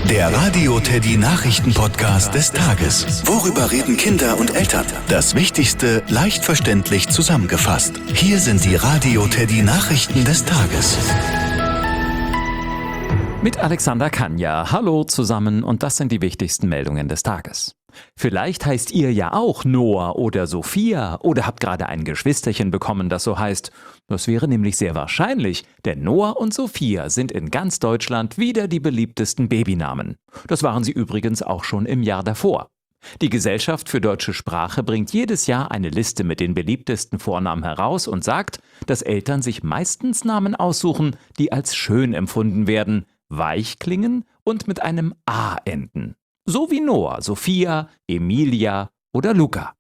Der Radio Teddy Nachrichten-Podcast des Tages. Worüber reden Kinder und Eltern? Das Wichtigste leicht verständlich zusammengefasst. Hier sind die Radio Teddy Nachrichten des Tages. Mit Alexander Kanja. Hallo zusammen und das sind die wichtigsten Meldungen des Tages. Vielleicht heißt ihr ja auch Noah oder Sophia oder habt gerade ein Geschwisterchen bekommen, das so heißt. Das wäre nämlich sehr wahrscheinlich, denn Noah und Sophia sind in ganz Deutschland wieder die beliebtesten Babynamen. Das waren sie übrigens auch schon im Jahr davor. Die Gesellschaft für deutsche Sprache bringt jedes Jahr eine Liste mit den beliebtesten Vornamen heraus und sagt, dass Eltern sich meistens Namen aussuchen, die als schön empfunden werden, weich klingen und mit einem A enden. So wie Noah, Sophia, Emilia oder Luca.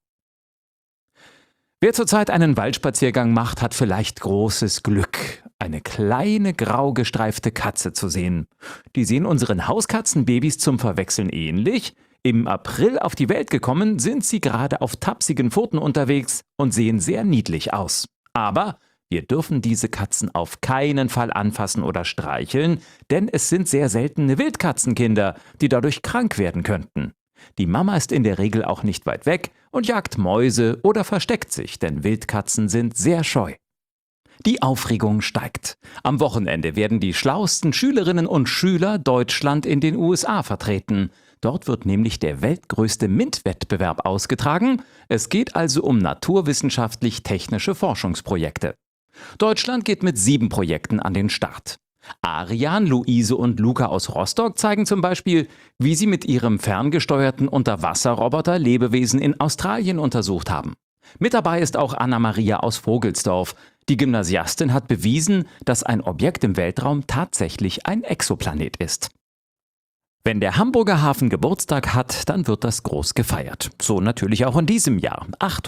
Wer zurzeit einen Waldspaziergang macht, hat vielleicht großes Glück, eine kleine grau gestreifte Katze zu sehen. Die sehen unseren Hauskatzenbabys zum Verwechseln ähnlich. Im April auf die Welt gekommen, sind sie gerade auf tapsigen Pfoten unterwegs und sehen sehr niedlich aus. Aber wir dürfen diese Katzen auf keinen Fall anfassen oder streicheln, denn es sind sehr seltene Wildkatzenkinder, die dadurch krank werden könnten. Die Mama ist in der Regel auch nicht weit weg und jagt Mäuse oder versteckt sich, denn Wildkatzen sind sehr scheu. Die Aufregung steigt. Am Wochenende werden die schlauesten Schülerinnen und Schüler Deutschland in den USA vertreten. Dort wird nämlich der weltgrößte MINT-Wettbewerb ausgetragen. Es geht also um naturwissenschaftlich-technische Forschungsprojekte. Deutschland geht mit 7 Projekten an den Start. Arian, Luise und Luca aus Rostock zeigen zum Beispiel, wie sie mit ihrem ferngesteuerten Unterwasserroboter Lebewesen in Australien untersucht haben. Mit dabei ist auch Anna-Maria aus Vogelsdorf. Die Gymnasiastin hat bewiesen, dass ein Objekt im Weltraum tatsächlich ein Exoplanet ist. Wenn der Hamburger Hafen Geburtstag hat, dann wird das groß gefeiert. So natürlich auch in diesem Jahr.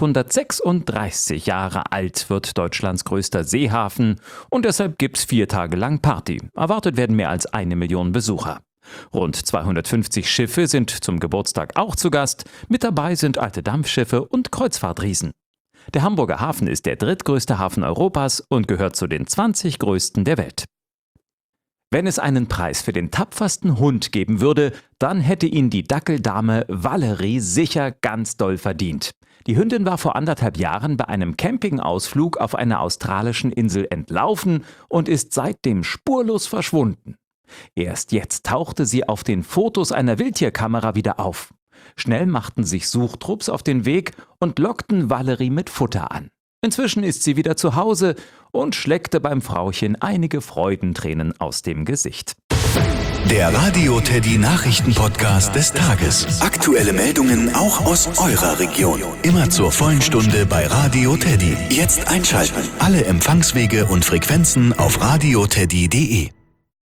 836 Jahre alt wird Deutschlands größter Seehafen und deshalb gibt's 4 Tage lang Party. Erwartet werden mehr als 1 Million Besucher. Rund 250 Schiffe sind zum Geburtstag auch zu Gast. Mit dabei sind alte Dampfschiffe und Kreuzfahrtriesen. Der Hamburger Hafen ist der drittgrößte Hafen Europas und gehört zu den 20 größten der Welt. Wenn es einen Preis für den tapfersten Hund geben würde, dann hätte ihn die Dackeldame Valerie sicher ganz doll verdient. Die Hündin war vor 1,5 Jahren bei einem Campingausflug auf einer australischen Insel entlaufen und ist seitdem spurlos verschwunden. Erst jetzt tauchte sie auf den Fotos einer Wildtierkamera wieder auf. Schnell machten sich Suchtrupps auf den Weg und lockten Valerie mit Futter an. Inzwischen ist sie wieder zu Hause und schleckte beim Frauchen einige Freudentränen aus dem Gesicht. Der Radio Teddy Nachrichten-Podcast des Tages. Aktuelle Meldungen auch aus eurer Region. Immer zur vollen Stunde bei Radio Teddy. Jetzt einschalten. Alle Empfangswege und Frequenzen auf radioteddy.de.